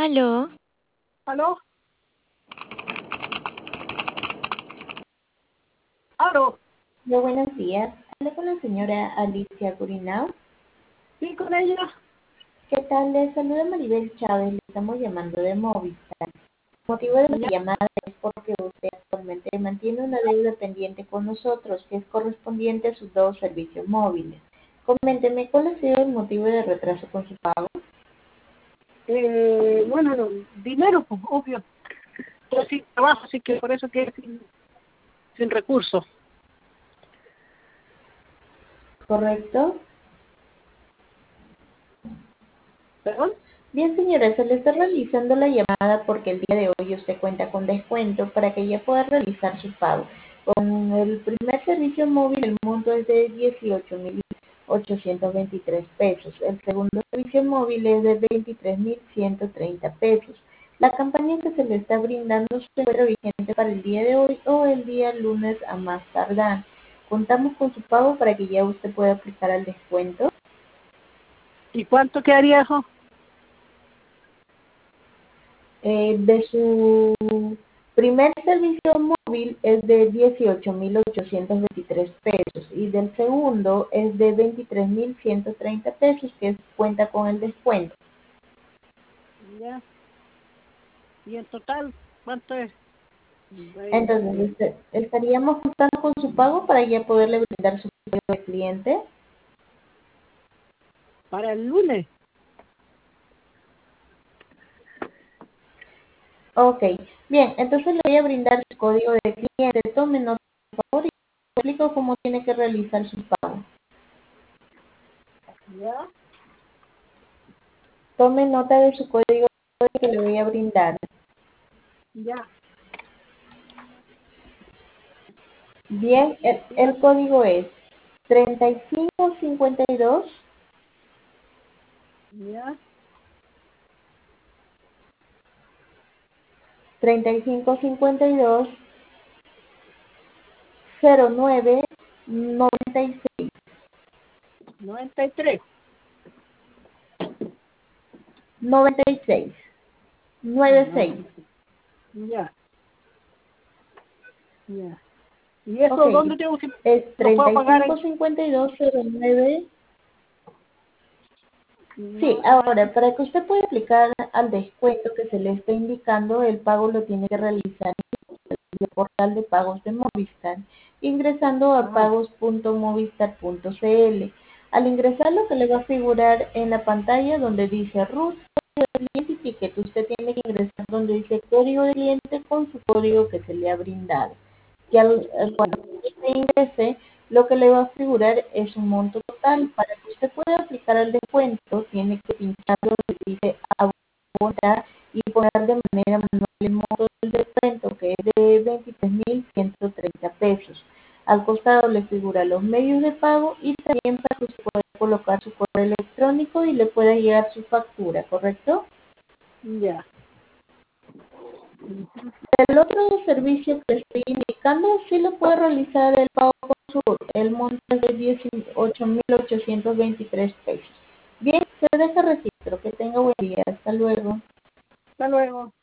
Aló, ¿Aló? ¿Aló? Hola, buenos días. Hablo con la señora Alicia Gurinao. ¿Sí con ella? ¿Qué tal? Le saluda Maribel Chávez. Le estamos llamando de Movistar. El motivo de la Ya. llamada es porque usted actualmente mantiene una deuda pendiente con nosotros que es correspondiente a sus dos servicios móviles. Coménteme, ¿cuál ha sido el motivo de retraso con su pago? Bueno, no, dinero, pues, obvio. Yo sí trabajo, así que por eso que sin recursos. ¿Correcto? ¿Perdón? Bien, señora, se le está realizando la llamada porque el día de hoy usted cuenta con descuento para que ya pueda realizar su pago. Con el primer servicio móvil el monto es de 18.823 pesos. El segundo servicio móvil es de 23.130 pesos. La campaña que se le está brindando se encuentra vigente para el día de hoy o el día lunes a más tardar. Contamos con su pago para que ya usted pueda aplicar al descuento. ¿Y cuánto quedaría eso? De su primer servicio móvil es de 18.823 pesos y del segundo es de 23.130 pesos que cuenta con el descuento. Ya. ¿Y en total cuánto es? Entonces estaríamos contando con su pago para ya poderle brindar su servicio de cliente. Para el lunes. Ok, bien, entonces le voy a brindar su código de cliente. Tome nota, por favor, y le explico cómo tiene que realizar su pago. Ya. Tome nota de su código que le voy a brindar. Ya. Bien, el código es 3552 Ya. 3552 0996 93. 96 96. 96. Ya. Ya. ¿Y Ok, eso dónde tengo que es lo puedo pagar en? 355209. Sí, No, ahora, para que usted pueda aplicar al descuento que se le está indicando, el pago lo tiene que realizar el portal de pagos de Movistar, ingresando a ajá. pagos.movistar.cl. Al ingresar lo que le va a figurar en la pantalla donde dice root cliente y ticket, usted tiene que ingresar donde dice código de cliente con su código que se le ha brindado. Y cuando usted ingrese, lo que le va a figurar es un monto total. Para que usted pueda aplicar el descuento, tiene que pinchar donde dice abonar y poner de manera manual el monto del descuento, que es de 23.130 pesos. Al costado le figura los medios de pago y también para que usted pueda colocar su correo electrónico y le pueda llegar su factura, ¿correcto? Ya. El otro servicio que estoy indicando sí lo puede realizar el pago con su, el monto es de 18.823 pesos. Bien, se deja registro. Que tenga buen día. Hasta luego. Hasta luego.